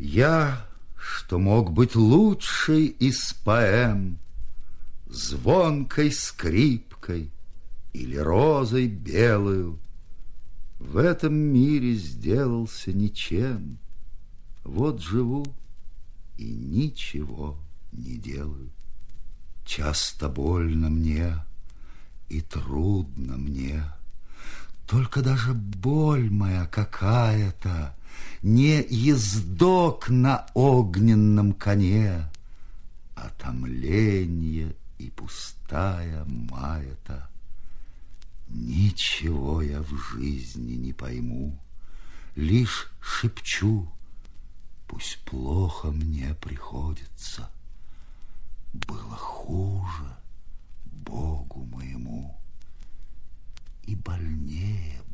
Я, что мог быть лучшей из поэм, звонкой скрипкой или розой белую, в этом мире сделался ничем. Вот живу и ничего не делаю. Часто больно мне и трудно мне, только даже боль моя какая-то не ездок на огненном коне, а томление и пустая маята. Ничего я в жизни не пойму, лишь шепчу: пусть плохо мне приходится, было хуже Богу моему, и больнее